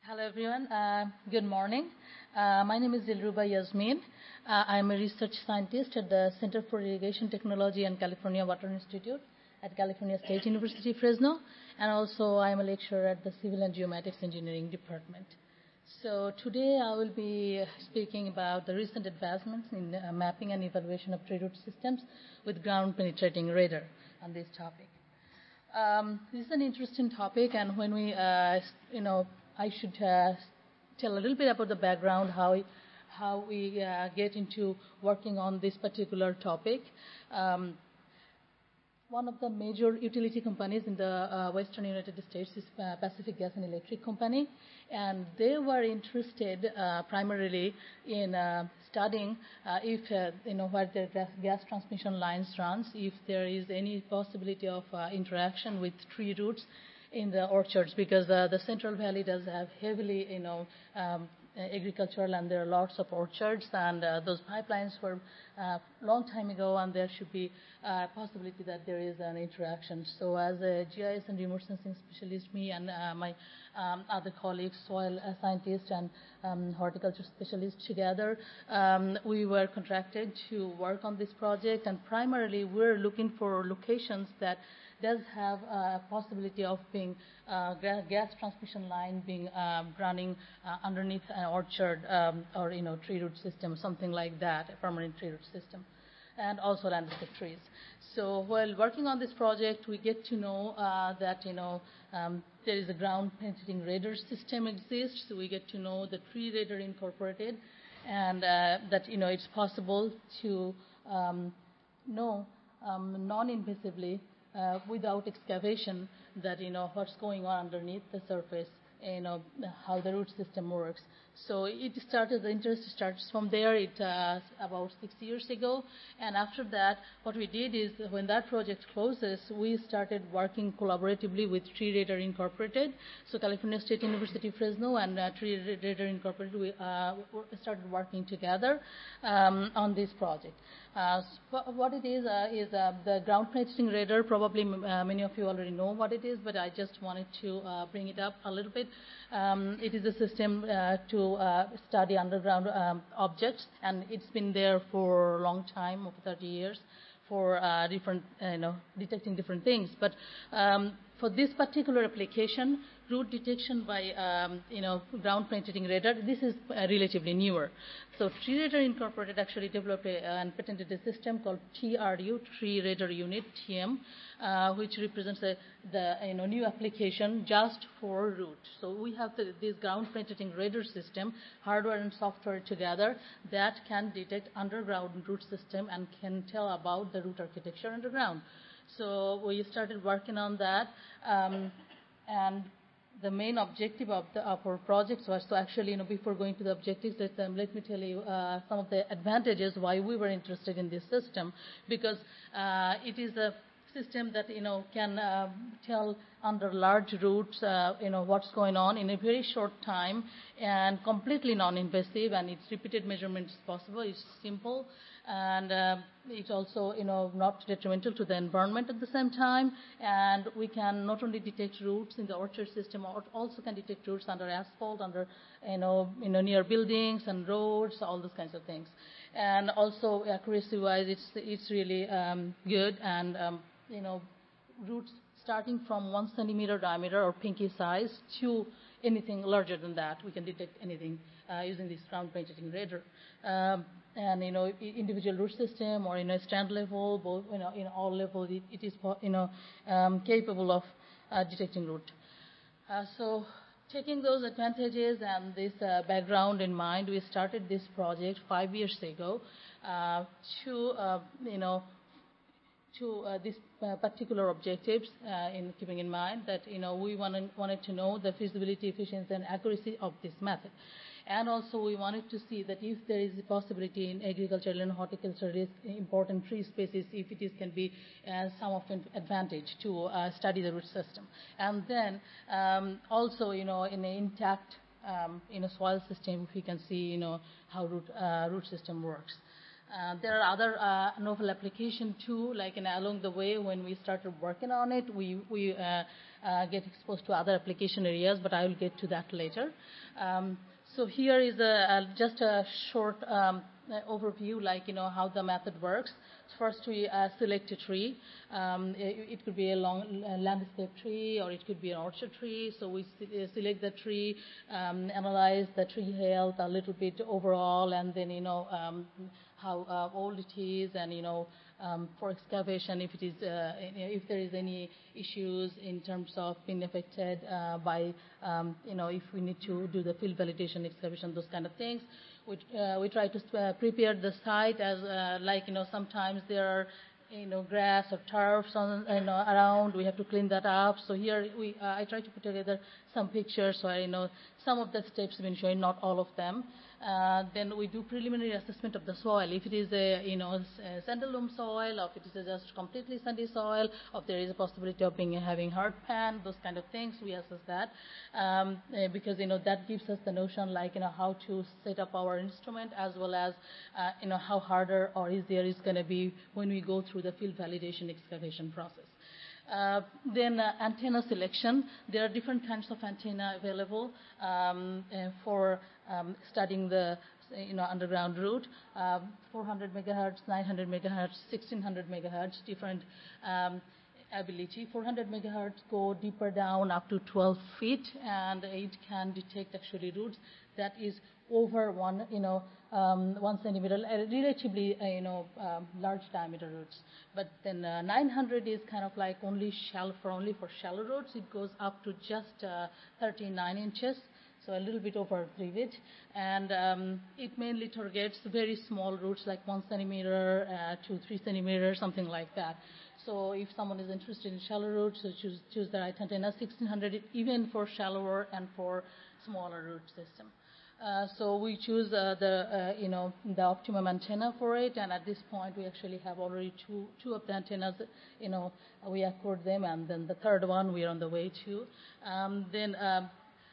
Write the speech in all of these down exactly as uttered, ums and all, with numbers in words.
Hello, everyone. Uh, good morning. Uh, my name is Dilruba Yasmin. Uh, I'm a research scientist at the Center for Irrigation Technology and California Water Institute at California State University, Fresno, and also I'm a lecturer at the Civil and Geomatics Engineering Department. So today I will be speaking about the recent advancements in uh, mapping and evaluation of tree root systems with ground-penetrating radar on this topic. Um, this is an interesting topic, and when we, uh, you know, I should uh, tell a little bit about the background, how how we uh, get into working on this particular topic. Um, one of the major utility companies in the uh, Western United States is uh, Pacific Gas and Electric Company, and they were interested uh, primarily in uh, studying uh, if, uh, you know, where the gas, gas transmission lines runs, if there is any possibility of uh, interaction with tree roots in the orchards, because uh, the Central Valley does have heavily, you know, um, agricultural, and there are lots of orchards, and uh, those pipelines were a uh, long time ago, and there should be a uh, possibility that there is an interaction. So as a G I S and remote sensing specialist, me and uh, my um, other colleagues, soil uh, scientists and um, horticulture specialists together, um, we were contracted to work on this project, and primarily we're looking for locations that does have a possibility of being uh, gas transmission line being um, running uh, underneath an orchard um, or, you know, tree root system, something like that, a permanent tree root system, and also landscape trees. So while working on this project, we get to know uh, that, you know, um, there is a ground penetrating radar system exists. So we get to know the Tree Radar Incorporated, and uh, that, you know, it's possible to um, know um, non-invasively Uh, without excavation, that, you know, what's going on underneath the surface, you know, how the root system works. So it started, the interest starts from there, it uh, about six years ago. And after that, what we did is, when that project closes, we started working collaboratively with Tree Radar Incorporated. So California State University, Fresno, and uh, Tree Radar Incorporated, we uh, started working together um, on this project. Uh, so what it is uh, is uh, the ground penetrating radar. Probably uh, many of you already know what it is, but I just wanted to uh, bring it up a little bit. Um, it is a system uh, to uh, study underground um, objects, and it's been there for a long time, over thirty years, for uh, different, uh, you know, detecting different things. But um, for this particular application, root detection by, um, you know, ground penetrating radar, this is uh, relatively newer. So Tree Radar Incorporated actually developed a, uh, and patented a system called T R U, Tree Radar Unit, T M, uh, which represents a, the, you know, new application just for root. So we have the, this ground penetrating radar system, hardware and software together, that can detect underground root system and can tell about the root architecture underground. So we started working on that, um, and the main objective of, the, of our projects was to actually, you know, before going to the objectives, let, um, let me tell you uh, some of the advantages why we were interested in this system, because uh, it is a system that, you know, can uh, tell under large roots, uh, you know, what's going on in a very short time, and completely non-invasive, and its repeated measurements possible. It's simple, and uh, it's also, you know, not detrimental to the environment at the same time. And we can not only detect roots in the orchard system, or also can detect roots under asphalt, under, you know, you know, near buildings and roads, all those kinds of things. And also accuracy-wise, it's it's really um, good, and um, you know, roots starting from one centimeter diameter or pinky size to anything larger than that. We can detect anything uh, using this ground penetrating radar. Um, and, you know, individual root system or, you know, stand level, both, you know, in all levels, it, it is, you know, um, capable of uh, detecting root. Uh, so taking those advantages and this uh, background in mind, we started this project five years ago uh, to, uh, you know, to uh, these uh, particular objectives, uh, in keeping in mind that, you know, we wanted, wanted to know the feasibility, efficiency, and accuracy of this method. And also we wanted to see that if there is a possibility in agricultural and horticultural important tree species, if it is, can be uh, some of an advantage to uh, study the root system. And then um, also, you know, in an intact um, in a soil system, if we can see, you know, how root, uh, root system works. Uh, there are other uh, novel applications too, like in, along the way when we started working on it, we, we uh, uh, get exposed to other application areas, but I will get to that later. Um, so here is a, a, just a short um, overview, like, you know, how the method works. First, we uh, select a tree. Um, it, it could be a long uh, landscape tree, or it could be an orchard tree. So we se- select the tree, um, analyze the tree health a little bit overall, and then, you know, um, how uh, old it is, and, you know, um, for excavation, if it is, uh, if there is any issues in terms of being affected uh, by, um, you know, if we need to do the field validation, excavation, those kind of things. We, uh, we try to uh, prepare the site as, uh, like, you know, sometimes there are, you know, grass or turfs on, you know, around. We have to clean that up. So here we, uh, I try to put together some pictures so I know some of the steps have been showing, not all of them. Uh, then we do preliminary assessment of the soil. If it is a, you know, a sand loam soil, or if it is a just completely sandy soil, or if there is a possibility of being having hard pan, those kind of things, we assess that um, uh, because, you know, that gives us the notion, like, you know, how to set up our instrument, as well as uh, you know, how harder or easier it's going to be when we go through the field validation excavation process. Uh, then uh, antenna selection. There are different kinds of antenna available um, uh, for um, studying the, you know, underground route. Uh, four hundred megahertz, nine hundred megahertz, sixteen hundred megahertz, different um, ability. four hundred megahertz go deeper down up to twelve feet, and it can detect actually roots that is over one, you know, um, one centimeter, uh, relatively, uh, you know, um, large diameter roots. But then uh, nine hundred is kind of like only shallow, for only for shallow roots. It goes up to just uh, thirty-nine inches, so a little bit over three feet, and um, it mainly targets very small roots, like one centimeter uh, to three centimeters, something like that. So if someone is interested in shallow roots, so choose, choose the right antenna. sixteen hundred, even for shallower and for smaller root system. Uh, so we choose uh, the, uh, you know, the optimum antenna for it, and at this point we actually have already two, two of the antennas, you know, we accord them, and then the third one we are on the way to. Um, then um,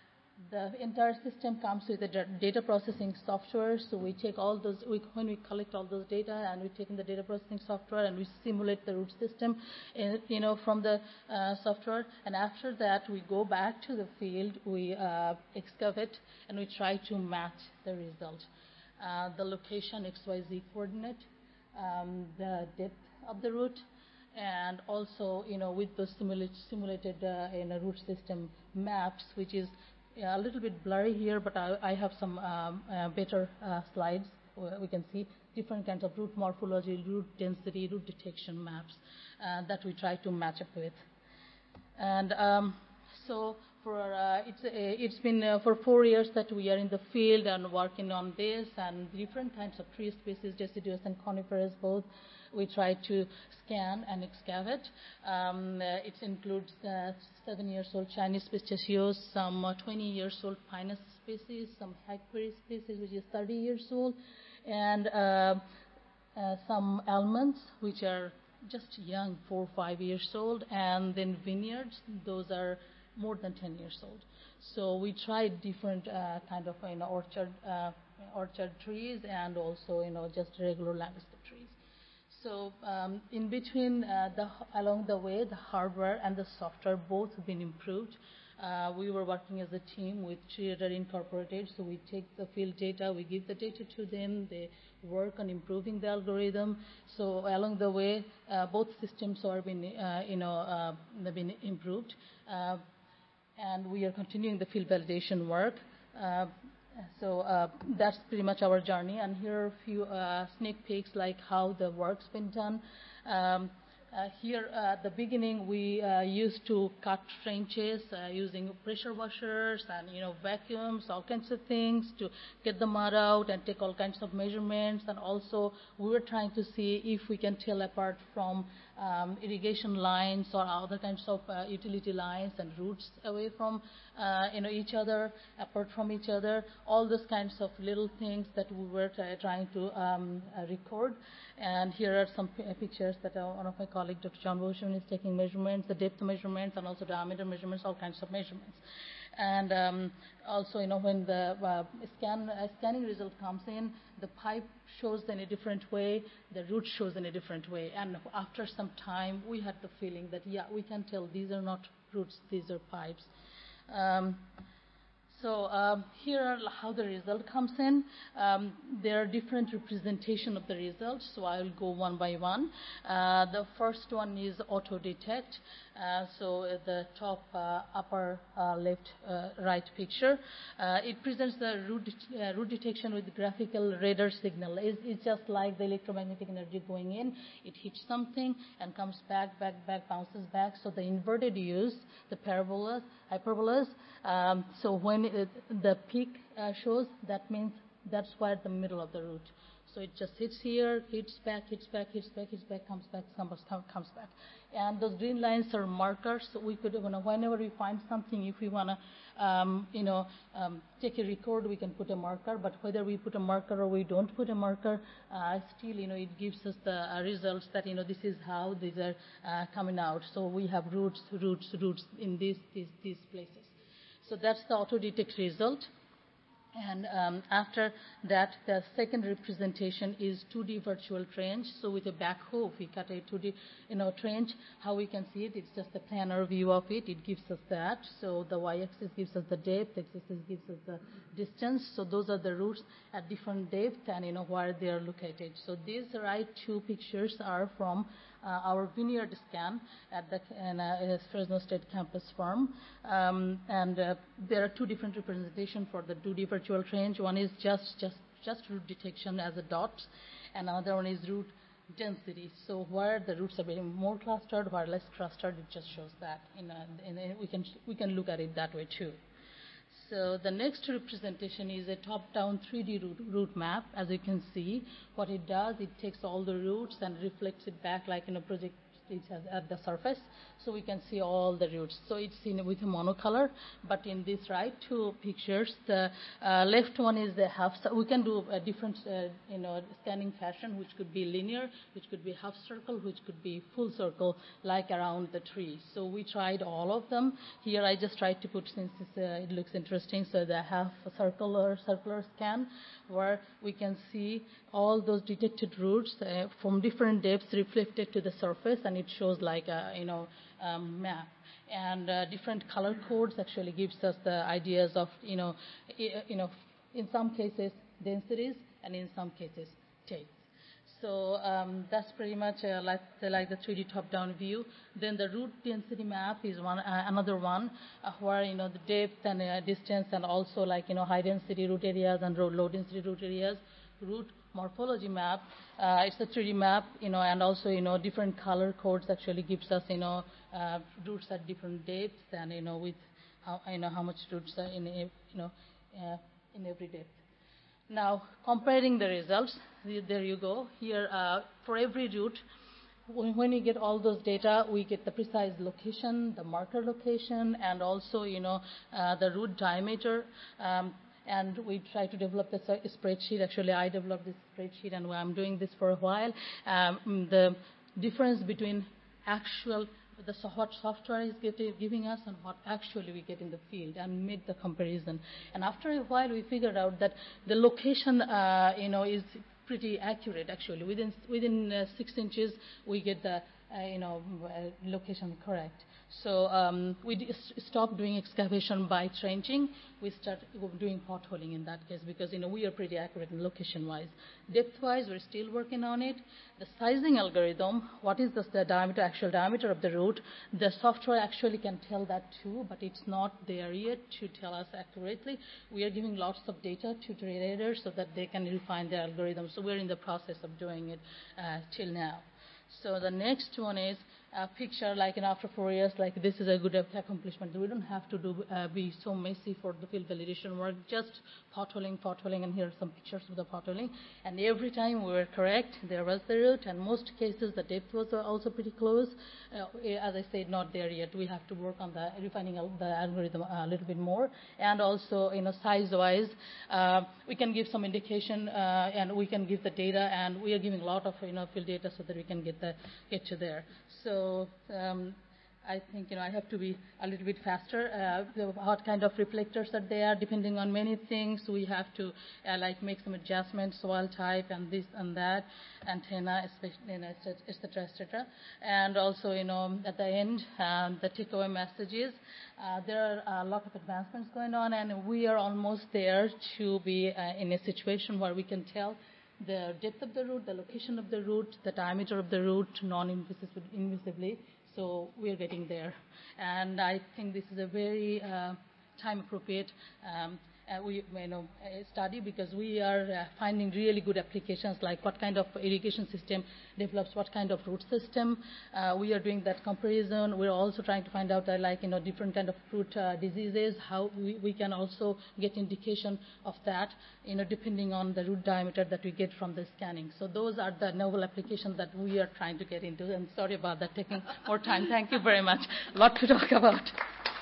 the entire system comes with a data processing software. So we take all those, we, when we collect all those data, and we take in the data processing software, and we simulate the root system, in, you know, from the uh, software. And after that, we go back to the field, we uh, excavate, and we try to match the result. Uh, the location, X Y Z coordinate, um, the depth of the root, and also, you know, with the simulate, simulated uh, in a root system maps, which is yeah, a little bit blurry here, but I, I have some um, uh, better uh, slides where we can see different kinds of root morphology, root density, root detection maps uh, that we try to match up with. And um, so for uh, it's, uh, it's been uh, for four years that we are in the field and working on this, and different kinds of tree species, deciduous and coniferous both. We try to scan and excavate. Um, uh, it includes uh, seven years old Chinese pistachios, some uh, twenty years old pinus species, some hackberry species, which is thirty years old, and uh, uh, some almonds, which are just young, four or five years old, and then vineyards, those are more than ten years old. So we tried different uh, kind of, you know, orchard, uh, orchard trees, and also, you know, just regular landscape trees. So um, in between, uh, the, along the way, the hardware and the software both have been improved. Uh, we were working as a team with TreeRadar Incorporated, so we take the field data, we give the data to them, they work on improving the algorithm. So along the way, uh, both systems are been, uh, you know, uh, they've been improved, uh, and we are continuing the field validation work. Uh, So uh, that's pretty much our journey. And here are a few uh, sneak peeks, like how the work's been done. Um, uh, here uh, at the beginning, we uh, used to cut trenches uh, using pressure washers and, you know, vacuums, all kinds of things to get the mud out and take all kinds of measurements. And also, we were trying to see if we can tell apart from um, irrigation lines or other kinds of uh, utility lines and roots away from uh, you know, each other, apart from each other, all those kinds of little things that we were t- trying to um, uh, record. And here are some p- pictures that uh, one of my colleagues, Doctor John Boschman, is taking measurements, the depth measurements, and also diameter measurements, all kinds of measurements. And um, also, you know, when the uh, scan uh, scanning result comes in, the pipe shows in a different way, the root shows in a different way. And after some time, we had the feeling that, yeah, we can tell these are not roots, these are pipes. Um, So um, here are how the result comes in. Um, there are different representation of the results, so I will go one by one. Uh, the first one is auto detect. Uh, so at the top uh, upper uh, left uh, right picture, uh, it presents the root, de- uh, root detection with graphical radar signal. It's, it's just like the electromagnetic energy going in. It hits something and comes back, back, back, bounces back. So the inverted use, the parabolas, hyperbolas. Um, so when it, the peak uh, shows, that means that's why at the middle of the root. So it just hits here, hits back, hits back, hits back, hits back, comes back, comes, comes back. And those green lines are markers. So we could, you know, whenever we find something, if we want to, um, you know, um, take a record, we can put a marker. But whether we put a marker or we don't put a marker, uh, still, you know, it gives us the uh, results that, you know, this is how these are uh, coming out. So we have roots, roots, roots in these, these, these places. So that's the auto-detect result. And um, after that, the second representation is two D virtual trench. So with a backhoe, if we cut a two D you know, trench, how we can see it, it's just a planar view of it. It gives us that. So the y-axis gives us the depth, x-axis gives us the distance. So those are the roots at different depth and, you know, where they are located. So these right two pictures are from Uh, our vineyard scan at the in, uh, Fresno State campus farm. Um, and uh, there are two different representations for the two D virtual trench. One is just, just, just root detection as a dot, and another one is root density. So where the roots are being more clustered, where less clustered, it just shows that. In a, in a, we can we can look at it that way too. So the next representation is a top-down three D root, root map. As you can see, what it does, it takes all the roots and reflects it back like in a project it has at the surface, so we can see all the roots. So it's in with a monocolor, but in these right two pictures, the uh, left one is the half. We can do a different, uh, you know, scanning fashion, which could be linear, which could be half circle, which could be full circle, like around the tree. So we tried all of them. Here I just tried to put, since uh, it looks interesting, so the half circular circular scan, where we can see all those detected roots uh, from different depths reflected to the surface, and it shows like a, you know, um, map. And uh, different color codes actually gives us the ideas of, you know, I, you know, in some cases densities, and in some cases depths. So um, that's pretty much uh, like the, like the three D top-down view. Then the root density map is one uh, another one uh, where, you know, the depth and uh, distance, and also like, you know, high density root areas and low density root areas. Root morphology map, uh, it's a three D map, you know, and also, you know, different color codes actually gives us, you know, uh, roots at different depths, and, you know, with how, you know, how much roots are in, a, you know, uh, in every depth. Now, comparing the results, there you go. Here, uh, for every root, when we get all those data, we get the precise location, the marker location, and also, you know, uh, the root diameter. Um, and we try to develop this uh, spreadsheet. Actually, I developed this spreadsheet, and I'm doing this for a while. Um, the difference between actual the what software is getting, giving us and what actually we get in the field, and made the comparison. And after a while, we figured out that the location, uh, you know, is pretty accurate. Actually, within within uh, six inches, we get the uh, you know uh, location correct. So um, we d- stopped doing excavation by trenching. We started doing potholing in that case, because, you know, we are pretty accurate in location-wise. Depth-wise, we're still working on it. The sizing algorithm, what is the, the diameter, actual diameter of the root? The software actually can tell that too, but it's not there yet to tell us accurately. We are giving lots of data to traders so that they can refine their algorithm. So we're in the process of doing it uh, till now. So the next one is a picture like in after four years, like this is a good accomplishment. We don't have to do uh, be so messy for the field validation work, just potholing, potholing, and here are some pictures of the potholing. And every time we were correct, there was the root, and most cases the depth was also pretty close. Uh, as I said, not there yet. We have to work on the refining the algorithm a little bit more. And also, you know, size-wise, uh, we can give some indication, uh, and we can give the data, and we are giving a lot of, you know, field data so that we can get the get to there. So um, I think, you know, I have to be a little bit faster. Uh, what kind of reflectors are there, depending on many things. We have to, uh, like, make some adjustments, soil type, and this and that, antenna, especially, you know, et cetera, et cetera, et cetera. And also, you know, at the end, um, the takeaway messages. Uh, there are a lot of advancements going on, and we are almost there to be uh, in a situation where we can tell the depth of the root, the location of the root, the diameter of the root, non-invisibly. So we're getting there. And I think this is a very uh, time-appropriate um, uh, we, you know, uh, study, because we are uh, finding really good applications, like what kind of irrigation system develops what kind of root system. Uh, we are doing that comparison. We're also trying to find out, uh, like, you know, different kind of root uh, diseases, how we, we can also get indication of that, you know, depending on the root diameter that we get from the scanning. So those are the novel applications that we are trying to get into. And sorry about that taking more time. Thank you very much. A lot to talk about.